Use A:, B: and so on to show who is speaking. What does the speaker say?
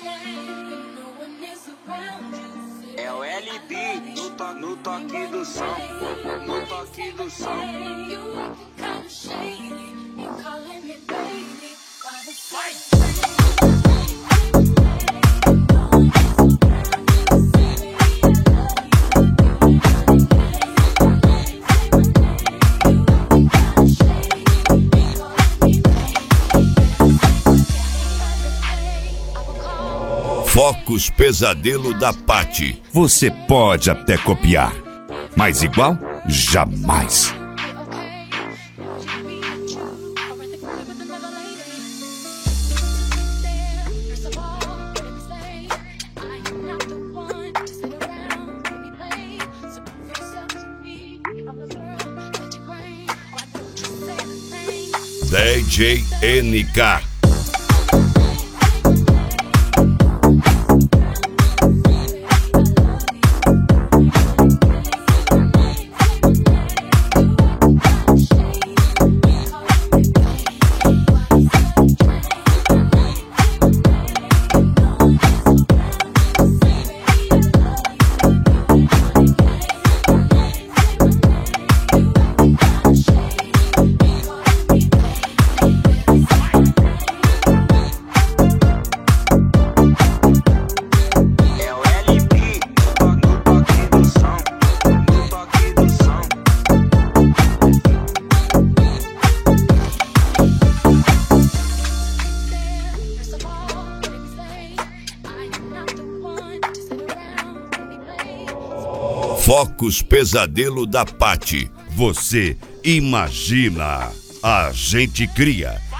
A: É o LB no toque do som, no toque do som.
B: Focus Pesadelo da Paty. Você pode até copiar, mas igual, jamais. DJ NK. Focus Pesadelo da Paty. Você imagina, a gente cria.